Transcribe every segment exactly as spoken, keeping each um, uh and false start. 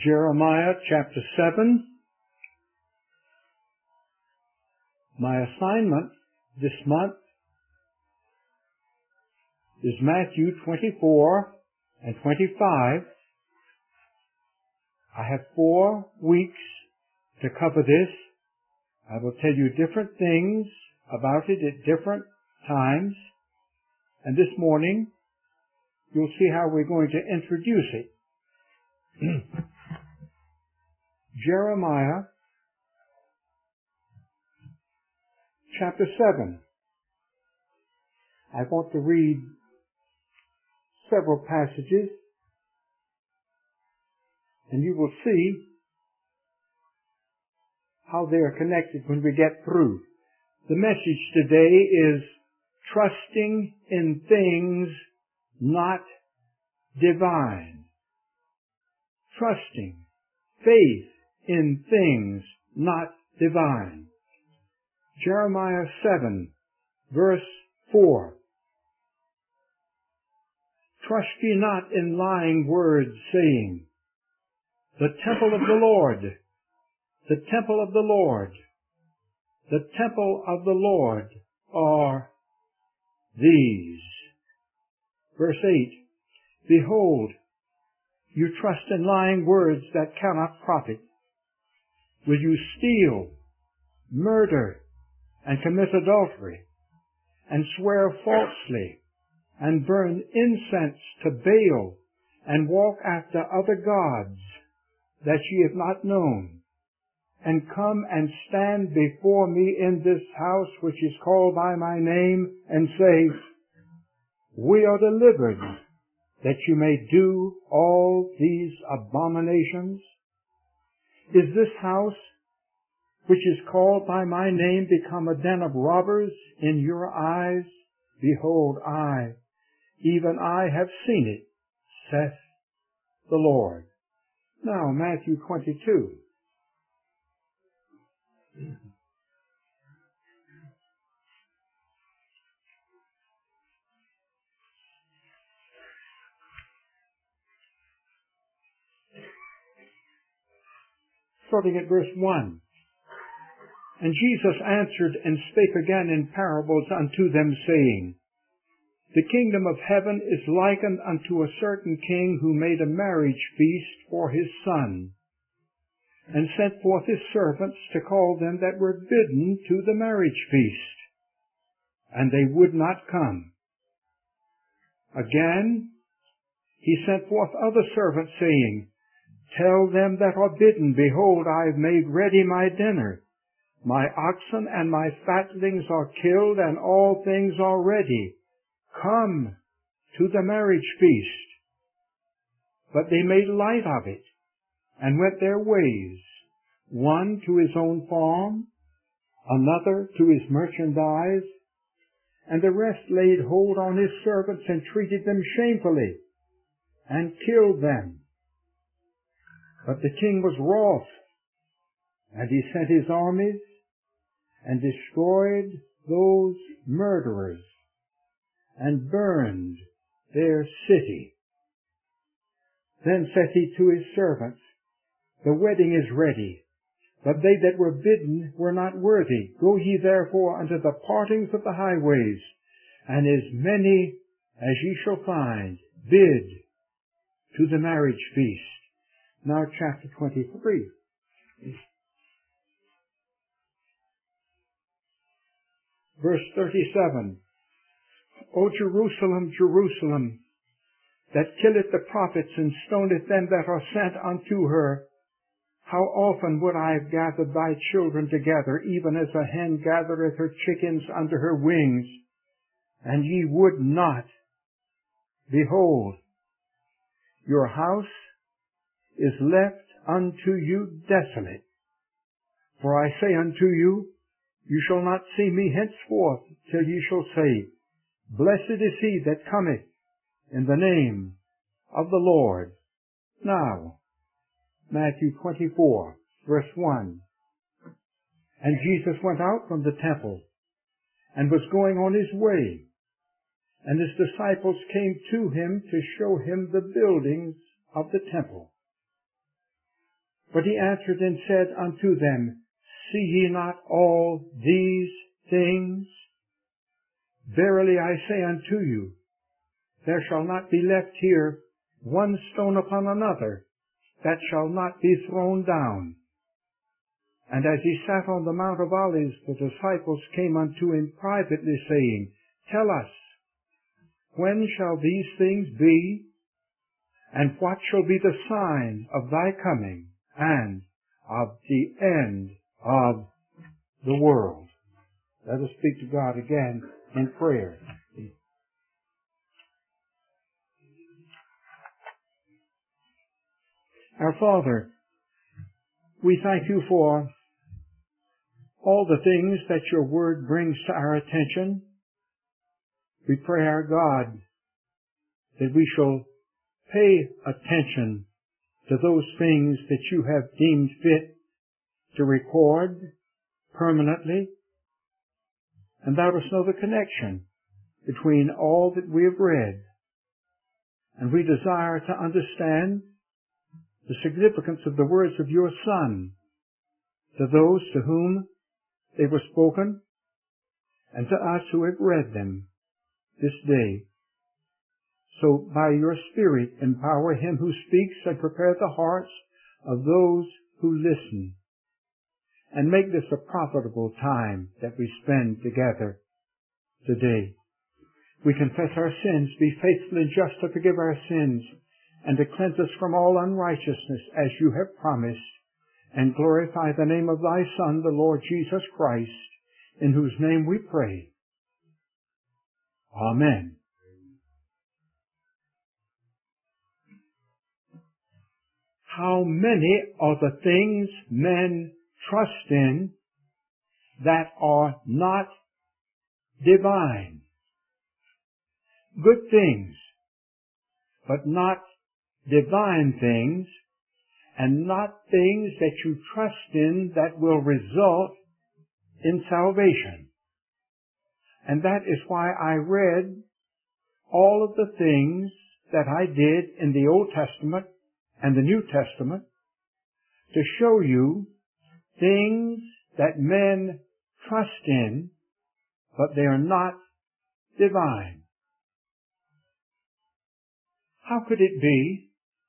Jeremiah chapter seven. My assignment this month is Matthew twenty-four and twenty-five. I have four weeks to cover this. I will tell you different things about it at different times. And this morning, you'll see how we're going to introduce it. Jeremiah chapter seven. I want to read several passages, and you will see how they are connected when we get through. The message today is trusting in things not divine. Trusting, faith in things not divine. Jeremiah seven, verse four. Trust ye not in lying words, saying, the temple of the Lord, the temple of the Lord, the temple of the Lord are these. Verse eight, behold, you trust in lying words that cannot profit. Will you steal, murder, and commit adultery, and swear falsely, and burn incense to Baal, and walk after other gods that ye have not known, and come and stand before me in this house which is called by my name, and say, we are delivered, that you may do all these abominations? Is this house, which is called by my name, become a den of robbers in your eyes? Behold, I, even I, have seen it, saith the Lord. Now, Matthew twenty-two. Starting at verse one. And Jesus answered and spake again in parables unto them, saying, the kingdom of heaven is likened unto a certain king who made a marriage feast for his son, and sent forth his servants to call them that were bidden to the marriage feast, and they would not come. Again, he sent forth other servants, saying, tell them that are bidden, behold, I have made ready my dinner. My oxen and my fatlings are killed, and all things are ready. Come to the marriage feast. But they made light of it, and went their ways, one to his own farm, another to his merchandise, and the rest laid hold on his servants, and treated them shamefully, and killed them. But the king was wroth, and he sent his armies, and destroyed those murderers, and burned their city. Then said he to his servants, the wedding is ready, but they that were bidden were not worthy. Go ye therefore unto the partings of the highways, and as many as ye shall find, bid to the marriage feast. Now chapter twenty-three. Verse thirty-seven. O Jerusalem, Jerusalem, that killeth the prophets and stoneth them that are sent unto her, how often would I have gathered thy children together, even as a hen gathereth her chickens under her wings, and ye would not. Behold, your house is left unto you desolate. For I say unto you, you shall not see me henceforth till ye shall say, blessed is he that cometh in the name of the Lord. Now, Matthew twenty-four, verse one. And Jesus went out from the temple, and was going on his way. And his disciples came to him to show him the buildings of the temple. But he answered and said unto them, See ye not all these things? Verily I say unto you, there shall not be left here one stone upon another that shall not be thrown down. And as he sat on the Mount of Olives, the disciples came unto him privately, saying, Tell us, when shall these things be? And what shall be the sign of thy coming and of the end of the world? Let us speak to God again in prayer. Our Father, we thank you for all the things that your word brings to our attention. We pray, our God, that we shall pay attention to those things that you have deemed fit to record permanently, and thou dost know the connection between all that we have read. And we desire to understand the significance of the words of your Son to those to whom they were spoken, and to us who have read them this day. So by your Spirit, empower him who speaks and prepare the hearts of those who listen. And make this a profitable time that we spend together today. We confess our sins, be faithful and just to forgive our sins, and to cleanse us from all unrighteousness as you have promised, and glorify the name of thy Son, the Lord Jesus Christ, in whose name we pray. Amen. How many are the things men trust in that are not divine? Good things, but not divine things, and not things that you trust in that will result in salvation. And that is why I read all of the things that I did in the Old Testament and the New Testament to show you things that men trust in, but they are not divine. How could it be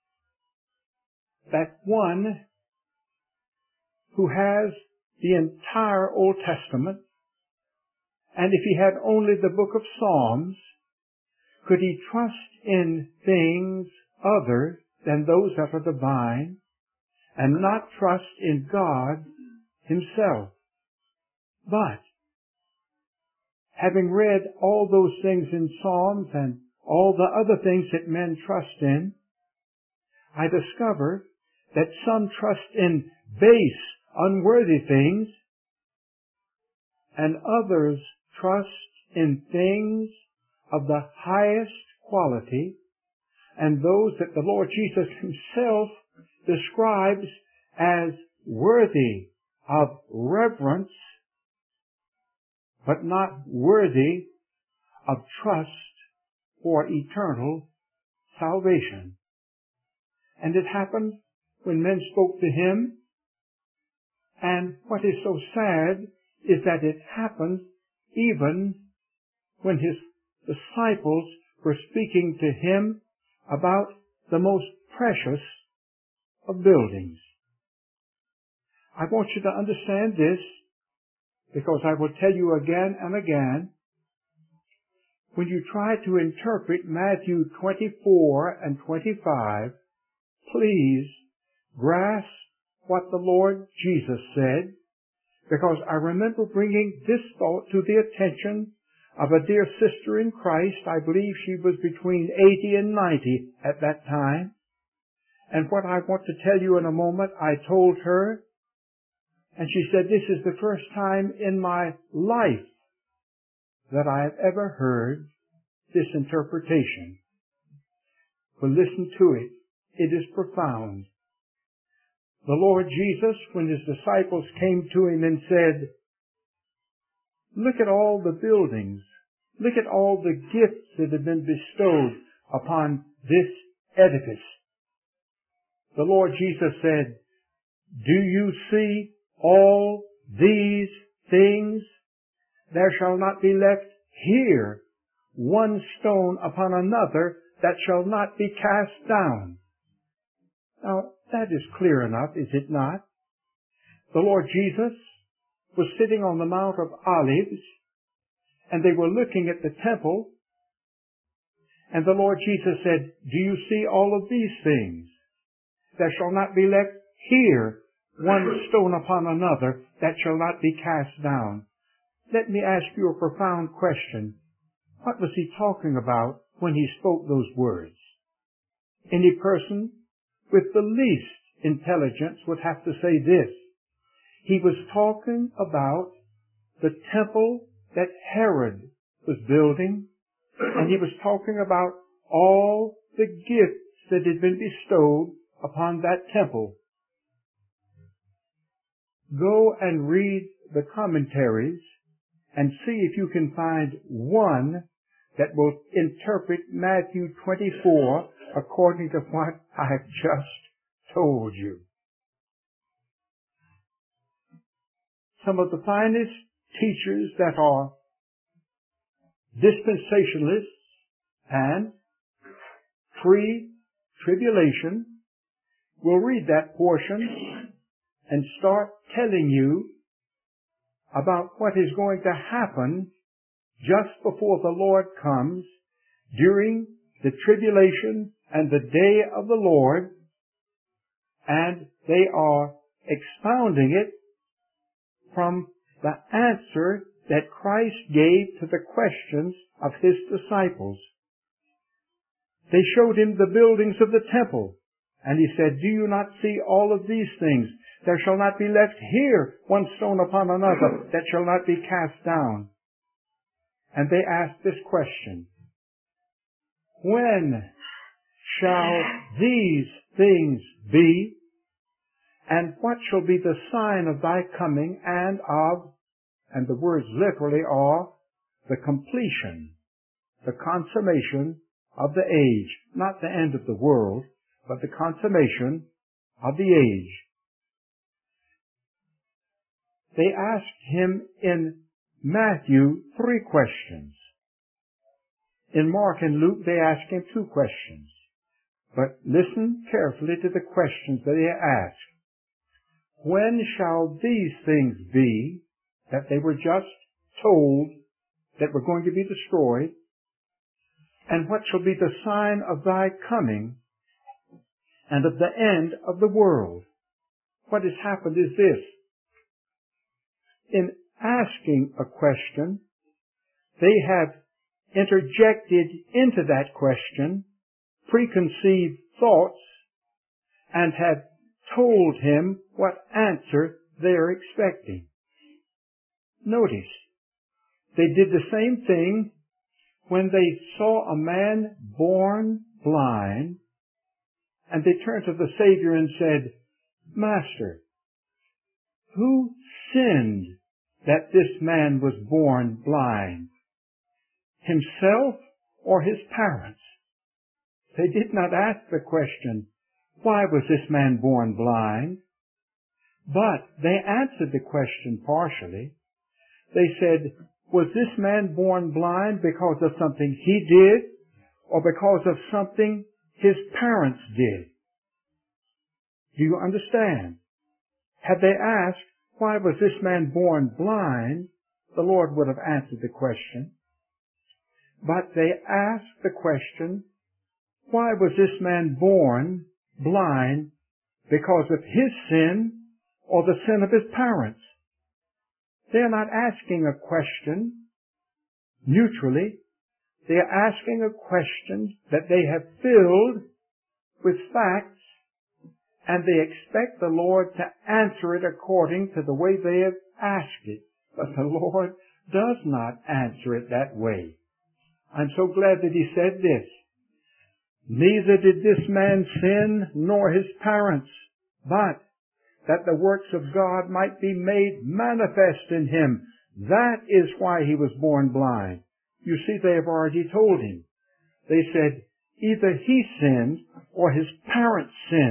that one who has the entire Old Testament, and if he had only the book of Psalms, could he trust in things other than those that are divine, and not trust in God himself? But, having read all those things in Psalms and all the other things that men trust in, I discover that some trust in base, unworthy things, and others trust in things of the highest quality, and those that the Lord Jesus himself describes as worthy of reverence, but not worthy of trust for eternal salvation. And it happened when men spoke to him, and what is so sad is that it happened even when his disciples were speaking to him about the most precious of buildings. I want you to understand this, because I will tell you again and again, when you try to interpret Matthew twenty-four and twenty-five, please grasp what the Lord Jesus said, because I remember bringing this thought to the attention of a dear sister in Christ. I believe she was between eighty and ninety at that time. And what I want to tell you in a moment, I told her, and she said, this is the first time in my life that I have ever heard this interpretation. But listen to it. It is profound. The Lord Jesus, when his disciples came to him and said, look at all the buildings, look at all the gifts that have been bestowed upon this edifice. The Lord Jesus said, Do you see all these things? There shall not be left here one stone upon another that shall not be cast down. Now, that is clear enough, is it not? The Lord Jesus was sitting on the Mount of Olives, and they were looking at the temple, and the Lord Jesus said, do you see all of these things? There shall not be left here one stone upon another that shall not be cast down. Let me ask you a profound question. What was he talking about when he spoke those words? Any person with the least intelligence would have to say this. He was talking about the temple that Herod was building, and he was talking about all the gifts that had been bestowed upon that temple. Go and read the commentaries and see if you can find one that will interpret Matthew twenty-four according to what I've just told you. Some of the finest teachers that are dispensationalists and pre-tribulation will read that portion and start telling you about what is going to happen just before the Lord comes during the tribulation and the day of the Lord, and they are expounding it from the answer that Christ gave to the questions of his disciples. They showed him the buildings of the temple, and he said, do you not see all of these things? There shall not be left here one stone upon another that shall not be cast down. And they asked this question, when shall these things be? And what shall be the sign of thy coming and of, and the words literally are, the completion, the consummation of the age, not the end of the world, but the consummation of the age. They asked him in Matthew three questions. In Mark and Luke they asked him two questions. But listen carefully to the questions that they asked. When shall these things be that they were just told that were going to be destroyed? And what shall be the sign of thy coming and of the end of the world? What has happened is this. In asking a question, they have interjected into that question preconceived thoughts and have told him what answer they are expecting. Notice, they did the same thing when they saw a man born blind, and they turned to the Savior and said, Master, who sinned that this man was born blind? Himself or his parents? They did not ask the question, why was this man born blind? But they answered the question partially. They said, was this man born blind because of something he did or because of something his parents did? Do you understand? Had they asked, why was this man born blind, the Lord would have answered the question. But they asked the question, why was this man born blind because of his sin or the sin of his parents? They are not asking a question neutrally. They are asking a question that they have filled with facts, and they expect the Lord to answer it according to the way they have asked it. But the Lord does not answer it that way. I'm so glad that he said this. Neither did this man sin nor his parents, but that the works of God might be made manifest in him. That is why he was born blind. You see, they have already told him. They said, either he sinned or his parents sinned.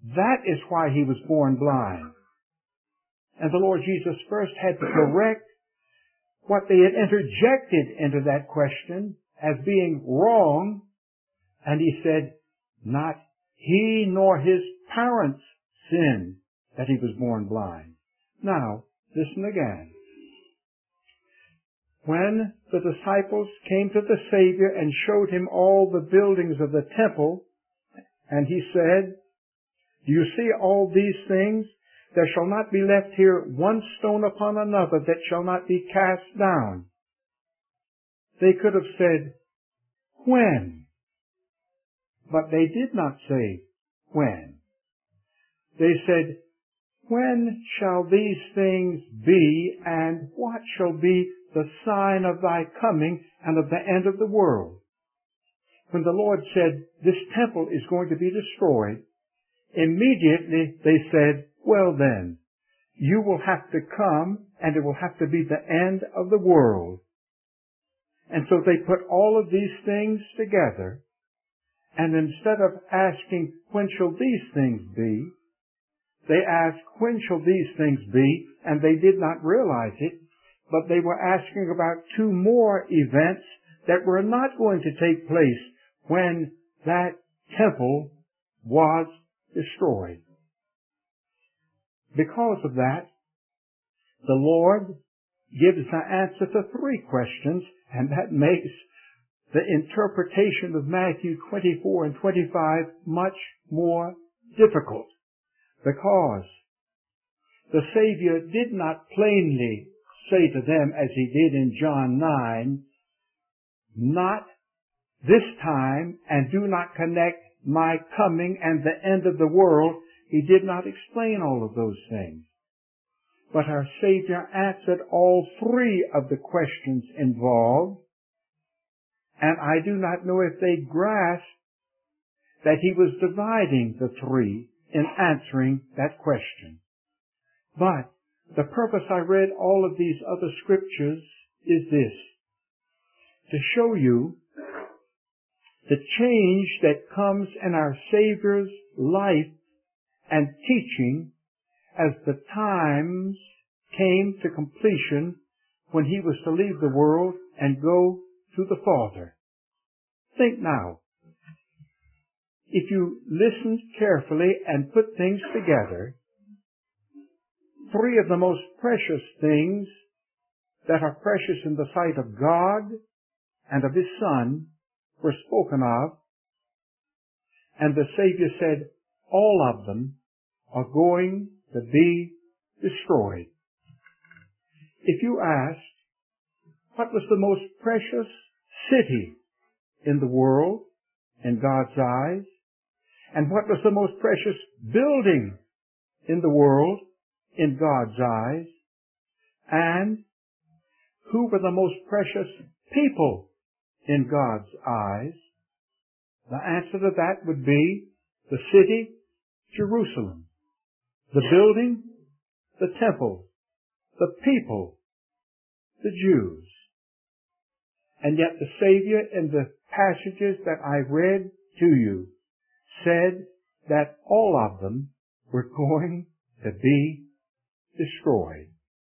That is why he was born blind. And the Lord Jesus first had to correct what they had interjected into that question as being wrong. And he said, not he nor his parents sinned that he was born blind. Now, listen again. When the disciples came to the Savior and showed him all the buildings of the temple, and he said, do you see all these things? There shall not be left here one stone upon another that shall not be cast down. They could have said, when? But they did not say, when. They said, when shall these things be, and what shall be the sign of thy coming and of the end of the world? When the Lord said, this temple is going to be destroyed, immediately they said, well then, you will have to come and it will have to be the end of the world. And so they put all of these things together, and instead of asking, when shall these things be, they asked, when shall these things be? And they did not realize it, but they were asking about two more events that were not going to take place when that temple was destroyed. Because of that, the Lord gives the answer to three questions, and that makes the interpretation of Matthew twenty-four and twenty-five much more difficult, because the Savior did not plainly say to them, as he did in John nine, not this time, and do not connect my coming and the end of the world. He did not explain all of those things. But our Savior answered all three of the questions involved, and I do not know if they grasped that he was dividing the three in answering that question. But the purpose I read all of these other scriptures is this: to show you the change that comes in our Savior's life and teaching as the times came to completion when he was to leave the world and go to the Father. Think now, if you listened carefully and put things together, three of the most precious things that are precious in the sight of God and of his Son were spoken of, and the Savior said, all of them are going to be destroyed. If you asked, what was the most precious city in the world in God's eyes, and what was the most precious building in the world in God's eyes, and who were the most precious people in God's eyes, the answer to that would be the city, Jerusalem, the building, the temple, the people, the Jews. And yet the Savior in the passages that I read to you said that all of them were going to be destroyed.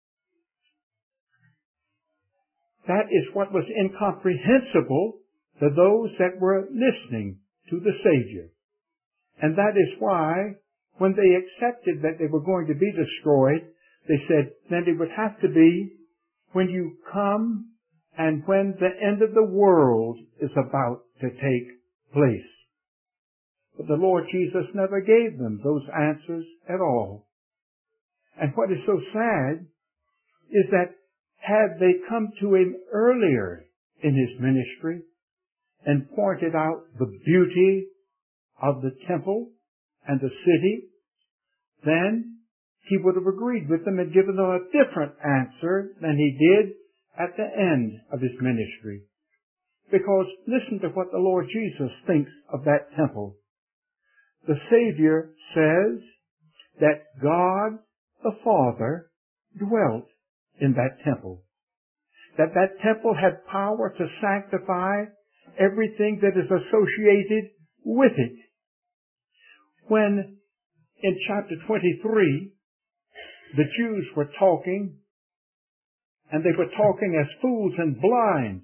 That is what was incomprehensible to those that were listening to the Savior. And that is why, when they accepted that they were going to be destroyed, they said, then it would have to be when you come and when the end of the world is about to take place. But the Lord Jesus never gave them those answers at all. And what is so sad is that had they come to him earlier in his ministry and pointed out the beauty of the temple and the city, then he would have agreed with them and given them a different answer than he did at the end of his ministry. Because listen to what the Lord Jesus thinks of that temple. The Savior says that God the Father dwelt in that temple. That that temple had power to sanctify everything that is associated with it. When in chapter twenty-three, the Jews were talking, and they were talking as fools and blind.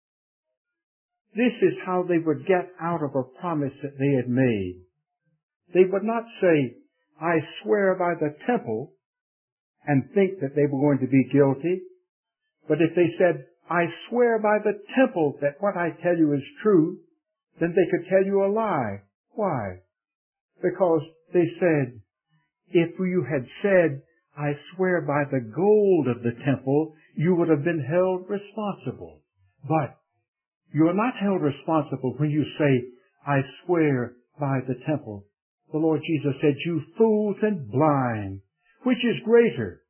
This is how they would get out of a promise that they had made. They would not say, I swear by the temple, and think that they were going to be guilty. But if they said, I swear by the temple that what I tell you is true, then they could tell you a lie. Why? Because they said, if you had said, I swear by the gold of the temple, you would have been held responsible. But you are not held responsible when you say, I swear by the temple. The Lord Jesus said, you fools and blind, which is greater,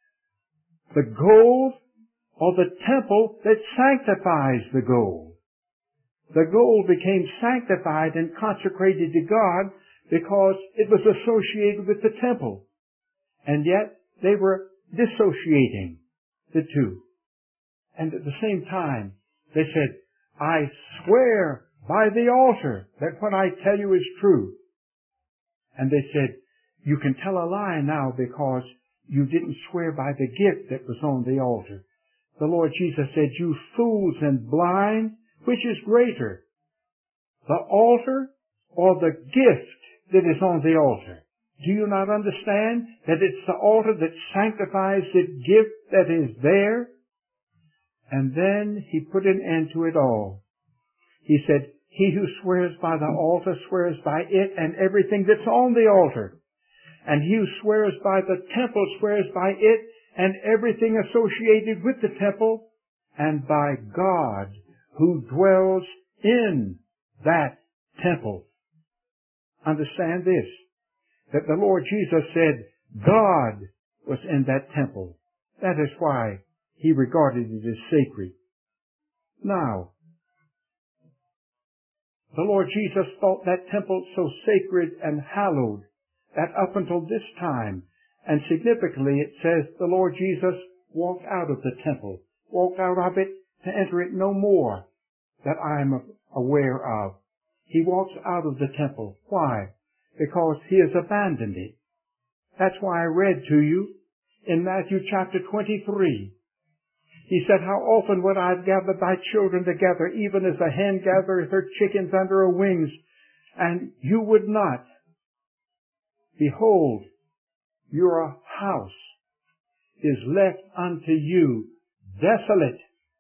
the gold or the temple that sanctifies the gold? The gold became sanctified and consecrated to God because it was associated with the temple. And yet they were dissociating the two. And at the same time, they said, I swear by the altar that what I tell you is true. And they said, you can tell a lie now because you didn't swear by the gift that was on the altar. The Lord Jesus said, you fools and blind, which is greater, the altar or the gift that is on the altar? Do you not understand that it's the altar that sanctifies the gift that is there? And then he put an end to it all. He said, he who swears by the altar swears by it and everything that's on the altar. And he who swears by the temple swears by it and everything associated with the temple, and by God who dwells in that temple. Understand this, that the Lord Jesus said God was in that temple. That is why he regarded it as sacred. Now, the Lord Jesus thought that temple so sacred and hallowed that up until this time, and significantly it says the Lord Jesus walked out of the temple, walked out of it to enter it no more, that I am aware of. He walks out of the temple. Why? Because he has abandoned it. That's why I read to you in Matthew chapter twenty-three. He said, how often would I have gathered thy children together, even as a hen gathereth her chickens under her wings, and you would not. Behold, your house is left unto you desolate.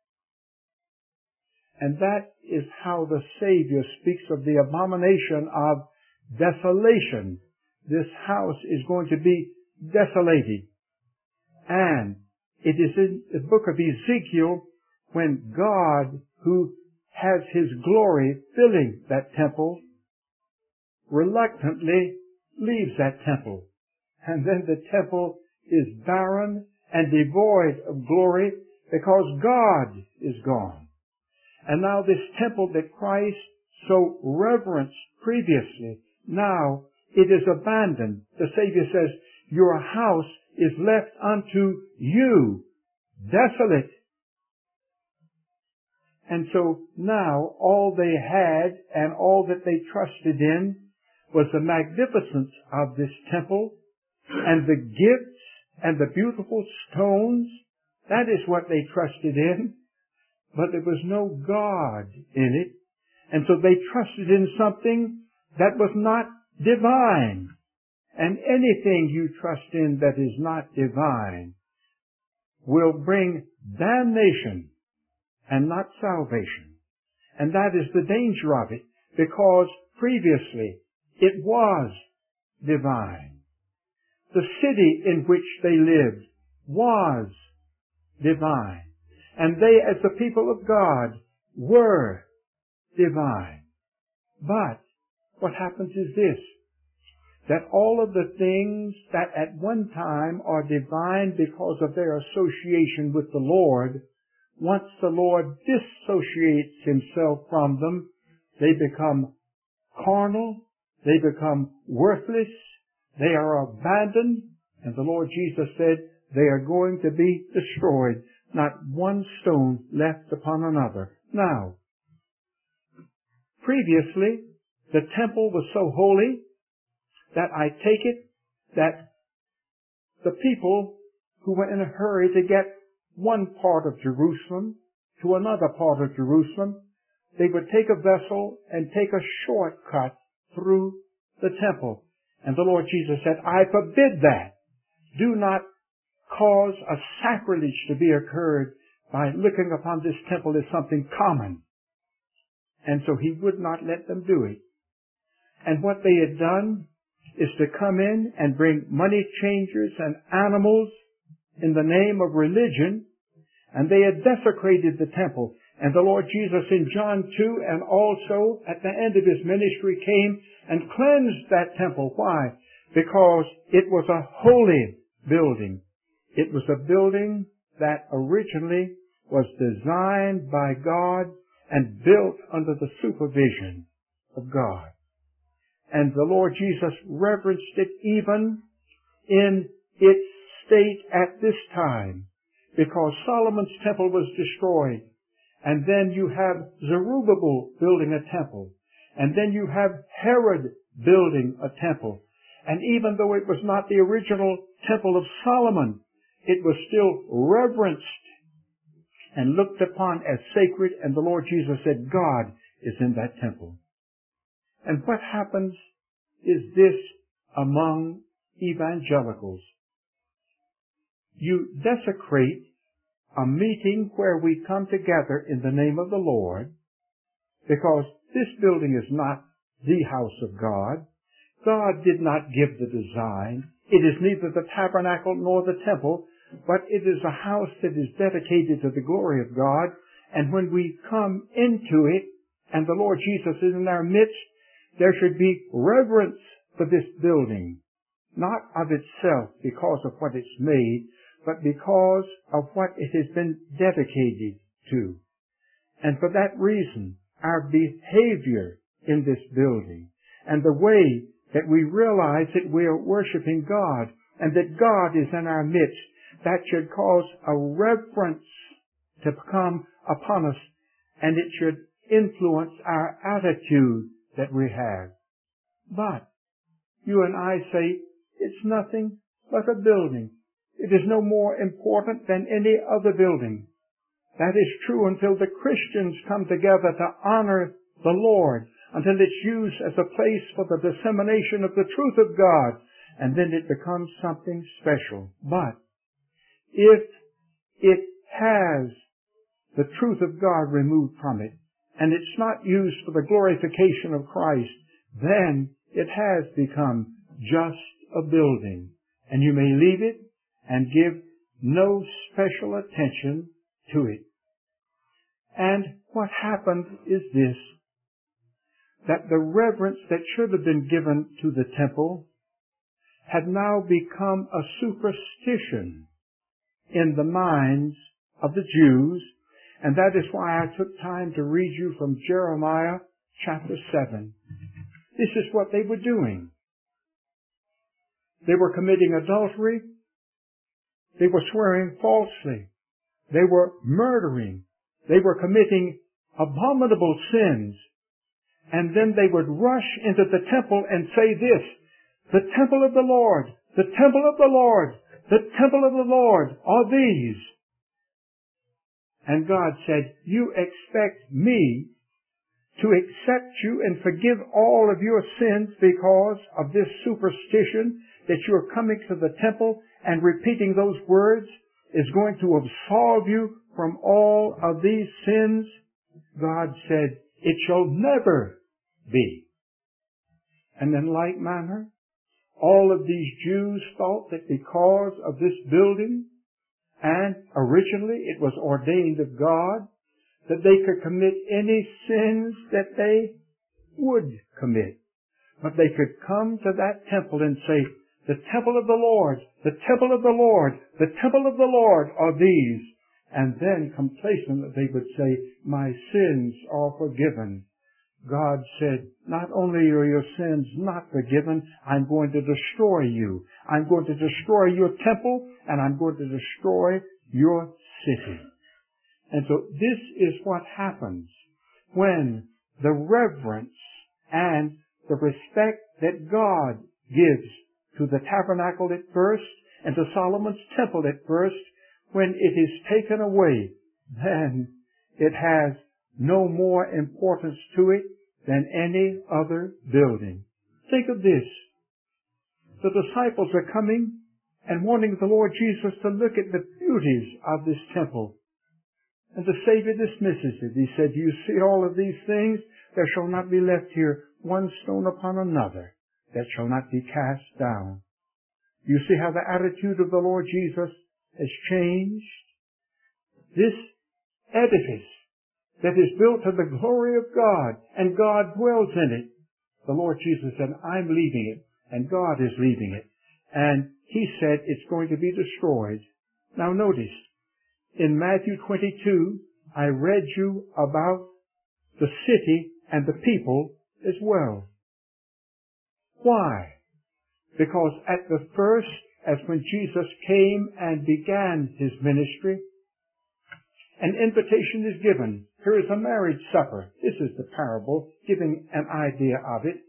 And that is how the Savior speaks of the abomination of desolation. This house is going to be desolated. And it is in the book of Ezekiel when God, who has his glory filling that temple, reluctantly leaves that temple. And then the temple is barren and devoid of glory because God is gone. And now this temple that Christ so reverenced previously, now it is abandoned. The Savior says, your house is left unto you desolate. And so now all they had and all that they trusted in was the magnificence of this temple and the gifts and the beautiful stones. That is what they trusted in. But there was no God in it. And so they trusted in something that was not divine. And anything you trust in that is not divine will bring damnation and not salvation. And that is the danger of it, because previously it was divine. The city in which they lived was divine. And they, as the people of God, were divine. But what happens is this, that all of the things that at one time are divine because of their association with the Lord, once the Lord dissociates himself from them, they become carnal, they become worthless, they are abandoned, and the Lord Jesus said they are going to be destroyed, not one stone left upon another. Now, previously, the temple was so holy that I take it that the people who were in a hurry to get one part of Jerusalem to another part of Jerusalem, they would take a vessel and take a shortcut through the temple. And the Lord Jesus said, I forbid that. Do not cause a sacrilege to be occurred by looking upon this temple as something common. And so he would not let them do it. And what they had done is to come in and bring money changers and animals in the name of religion, and they had desecrated the temple. And the Lord Jesus in John two and also at the end of his ministry came and cleansed that temple. Why? Because it was a holy building. It was a building that originally was designed by God and built under the supervision of God. And the Lord Jesus reverenced it even in its state at this time, because Solomon's temple was destroyed. And then you have Zerubbabel building a temple. And then you have Herod building a temple. And even though it was not the original temple of Solomon, it was still reverenced and looked upon as sacred. And the Lord Jesus said, God is in that temple. And what happens is this among evangelicals. You desecrate a meeting where we come together in the name of the Lord, because this building is not the house of God. God did not give the design. It is neither the tabernacle nor the temple, but it is a house that is dedicated to the glory of God. And when we come into it, and the Lord Jesus is in our midst, there should be reverence for this building, not of itself because of what it's made, but because of what it has been dedicated to. And for that reason, our behavior in this building and the way that we realize that we are worshiping God and that God is in our midst, that should cause a reverence to come upon us, and it should influence our attitude that we have. But you and I say, it's nothing but a building. It is no more important than any other building. That is true until the Christians come together to honor the Lord, until it's used as a place for the dissemination of the truth of God, and then it becomes something special. But if it has the truth of God removed from it, and it's not used for the glorification of Christ, then it has become just a building. And you may leave it and give no special attention to it. And what happened is this, that the reverence that should have been given to the temple had now become a superstition in the minds of the Jews. And that is why I took time to read you from Jeremiah chapter seven. This is what they were doing. They were committing adultery. They were swearing falsely. They were murdering. They were committing abominable sins. And then they would rush into the temple and say this, the temple of the Lord, the temple of the Lord, the temple of the Lord are these. And God said, you expect me to accept you and forgive all of your sins because of this superstition that you're coming to the temple and repeating those words is going to absolve you from all of these sins? God said, it shall never be. And in like manner, all of these Jews thought that because of this building, and originally it was ordained of God, that they could commit any sins that they would commit. But they could come to that temple and say, the temple of the Lord, the temple of the Lord, the temple of the Lord are these. And then complacently they would say, my sins are forgiven. God said, not only are your sins not forgiven, I'm going to destroy you. I'm going to destroy your temple, and I'm going to destroy your city. And so this is what happens when the reverence and the respect that God gives to the tabernacle at first and to Solomon's temple at first, when it is taken away, then it has no more importance to it than any other building. Think of this. The disciples are coming and wanting the Lord Jesus to look at the beauties of this temple. And the Savior dismisses it. He said, "You see all of these things? There shall not be left here one stone upon another that shall not be cast down." You see how the attitude of the Lord Jesus has changed? This edifice that is built to the glory of God, and God dwells in it. The Lord Jesus said, "I'm leaving it," and God is leaving it. And He said it's going to be destroyed. Now notice, in Matthew twenty-two, I read you about the city and the people as well. Why? Because at the first, as when Jesus came and began His ministry, an invitation is given. Here is a marriage supper. This is the parable, giving an idea of it.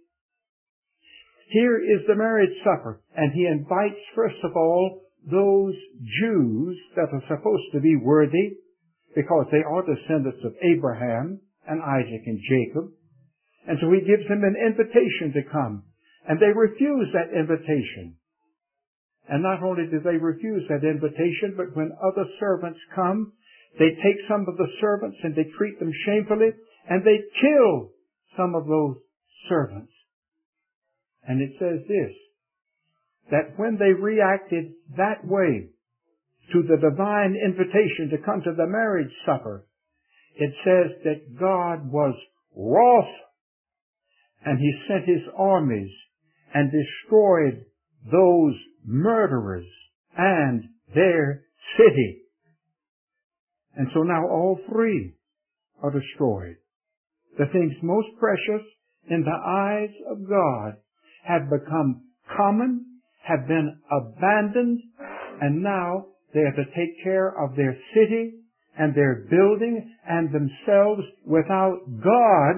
Here is the marriage supper, and He invites, first of all, those Jews that are supposed to be worthy, because they are descendants of Abraham and Isaac and Jacob. And so He gives them an invitation to come. And they refuse that invitation. And not only do they refuse that invitation, but when other servants come, they take some of the servants and they treat them shamefully, and they kill some of those servants. And it says this, that when they reacted that way to the divine invitation to come to the marriage supper, it says that God was wroth, and He sent His armies and destroyed those murderers and their city. And so now all three are destroyed. The things most precious in the eyes of God have become common, have been abandoned, and now they have to take care of their city and their building and themselves without God,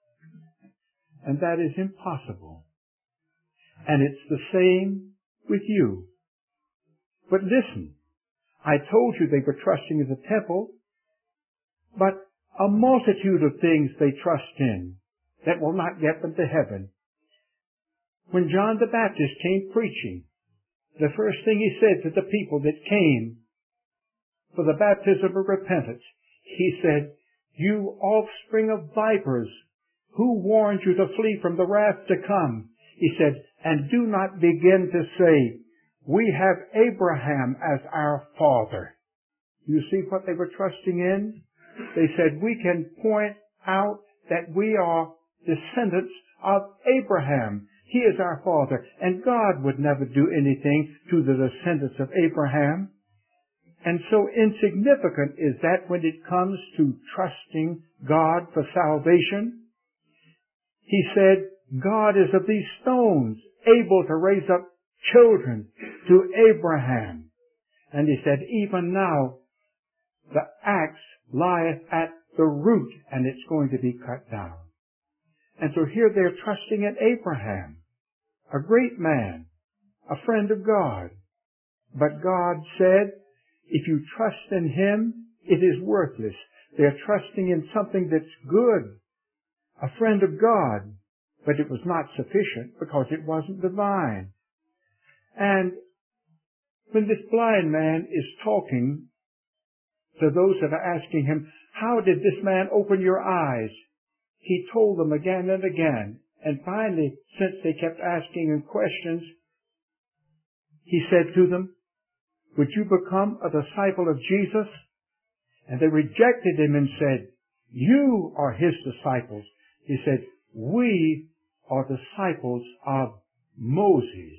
and that is impossible. And it's the same with you. But listen, I told you they were trusting in the temple, but a multitude of things they trust in that will not get them to heaven. When John the Baptist came preaching, the first thing he said to the people that came for the baptism of repentance, he said, "You offspring of vipers, who warned you to flee from the wrath to come?" He said, "And do not begin to say, 'We have Abraham as our father.'" You see what they were trusting in? They said, "We can point out that we are descendants of Abraham. He is our father." And God would never do anything to the descendants of Abraham. And so insignificant is that when it comes to trusting God for salvation. He said, God is of these stones able to raise up children to Abraham. And He said, even now the axe lieth at the root, and it's going to be cut down. And so here they're trusting in Abraham, a great man, a friend of God. But God said, if you trust in Him, it is worthless. They're trusting in something that's good, a friend of God, but it was not sufficient because it wasn't divine. And when this blind man is talking to those that are asking him, "How did this man open your eyes?" He told them again and again. And finally, since they kept asking him questions, He said to them, "Would you become a disciple of Jesus?" And they rejected Him and said, "You are His disciples." He said, "We are disciples of Moses."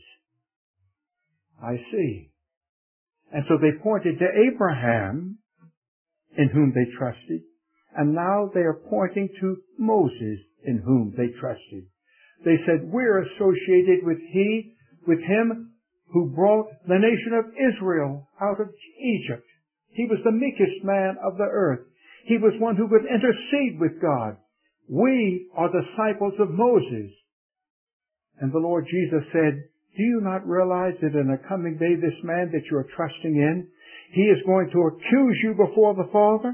I see. And so they pointed to Abraham, in whom they trusted, and now they are pointing to Moses, in whom they trusted. They said, "We're associated with he, with him who brought the nation of Israel out of Egypt. He was the meekest man of the earth. He was one who would intercede with God. We are disciples of Moses." And the Lord Jesus said, Do you not realize that in a coming day, this man that you are trusting in, he is going to accuse you before the Father?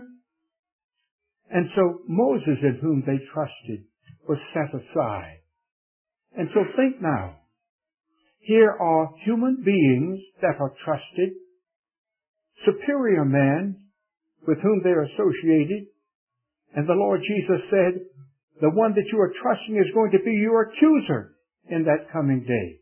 And so Moses, in whom they trusted, was set aside. And so think now, here are human beings that are trusted, superior men with whom they are associated, and the Lord Jesus said, the one that you are trusting is going to be your accuser in that coming day.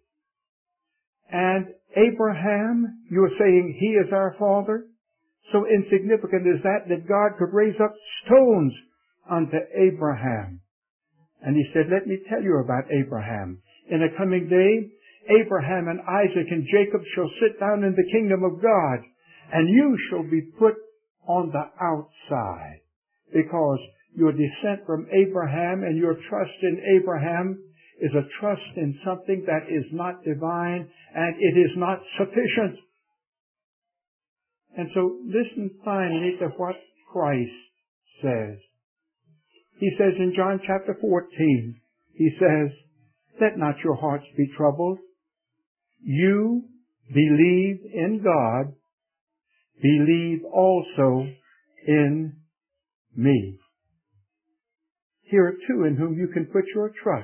And Abraham, you are saying he is our father? So insignificant is that that God could raise up stones unto Abraham. And he said, let me tell you about Abraham. In a coming day, Abraham and Isaac and Jacob shall sit down in the kingdom of God, and you shall be put on the outside, because your descent from Abraham and your trust in Abraham is a trust in something that is not divine, and it is not sufficient. And so listen finally to what Christ says. He says in John chapter fourteen, he says, let not your hearts be troubled. You believe in God, believe also in me. Here are two in whom you can put your trust.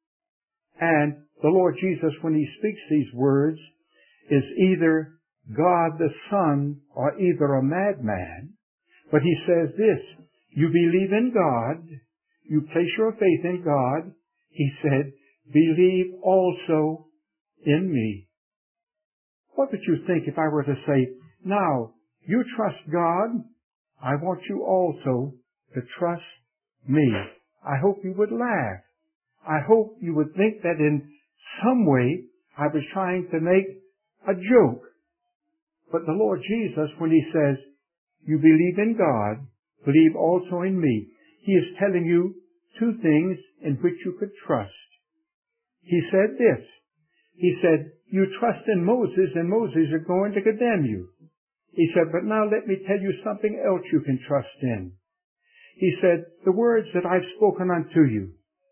And the Lord Jesus, when he speaks these words, is either God the Son or either a madman. But he says this, you believe in God, you place your faith in God. He said, believe also in me. What would you think if I were to say, now, you trust God, I want you also to trust me. I hope you would laugh. I hope you would think that in some way I was trying to make a joke. But the Lord Jesus, when he says, you believe in God, believe also in me, he is telling you two things in which you could trust. He said this. He said, you trust in Moses, and Moses is going to condemn you. He said, but now let me tell you something else you can trust in. He said, the words that I've spoken unto you.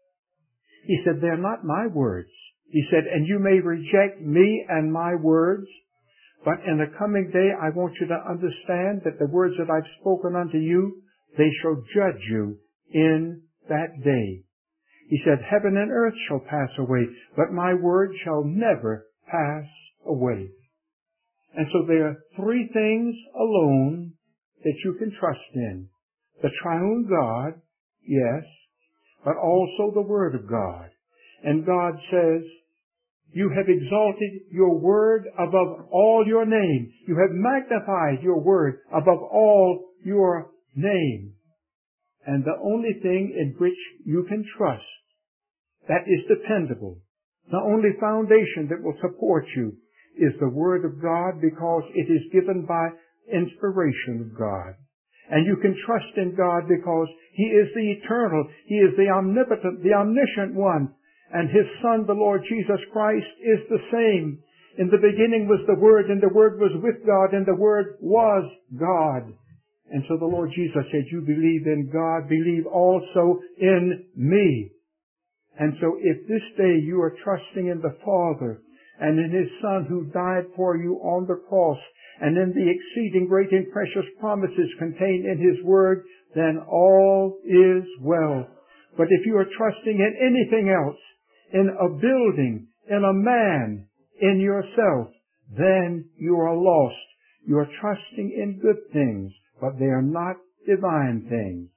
He said, they're not my words. He said, and you may reject me and my words, but in the coming day I want you to understand that the words that I've spoken unto you, they shall judge you in that day. He said, heaven and earth shall pass away, but my word shall never pass away. And so there are three things alone that you can trust in. The triune God, yes, but also the Word of God. And God says, you have exalted your word above all your name. You have magnified your word above all your name. And the only thing in which you can trust that is dependable, the only foundation that will support you, is the Word of God, because it is given by inspiration of God. And you can trust in God because He is the eternal, He is the omnipotent, the omniscient one. And His Son, the Lord Jesus Christ, is the same. In the beginning was the Word, and the Word was with God, and the Word was God. And so the Lord Jesus said, you believe in God, believe also in me. And so if this day you are trusting in the Father and in His Son who died for you on the cross, and in the exceeding great and precious promises contained in His Word, then all is well. But if you are trusting in anything else, in a building, in a man, in yourself, then you are lost. You are trusting in good things, but they are not divine things.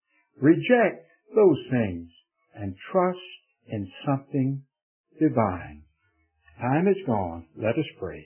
Reject those things and trust in something divine. Time is gone. Let us pray.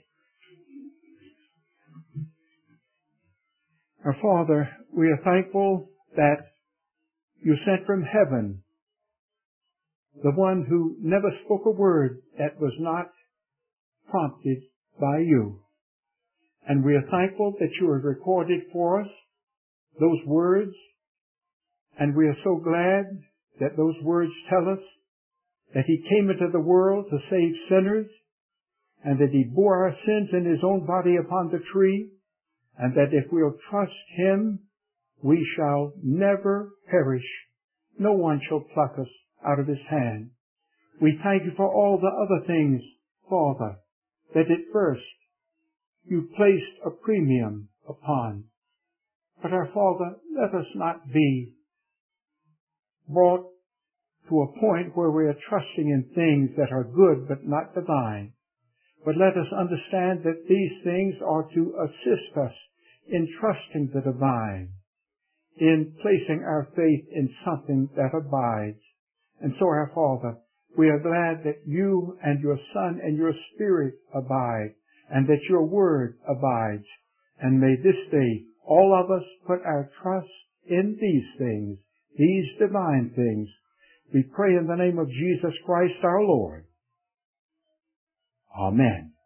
Our Father, we are thankful that you sent from heaven the one who never spoke a word that was not prompted by you. And we are thankful that you have recorded for us those words, and we are so glad that those words tell us that He came into the world to save sinners, and that He bore our sins in His own body upon the tree, and that if we'll trust Him, we shall never perish. No one shall pluck us out of His hand. We thank you for all the other things, Father, that at first you placed a premium upon. But our Father, let us not be brought to a point where we are trusting in things that are good but not divine. But let us understand that these things are to assist us in trusting the divine, in placing our faith in something that abides. And so, our Father, we are glad that you and your Son and your Spirit abide, and that your word abides. And may this day all of us put our trust in these things, these divine things. We pray in the name of Jesus Christ our Lord. Amen.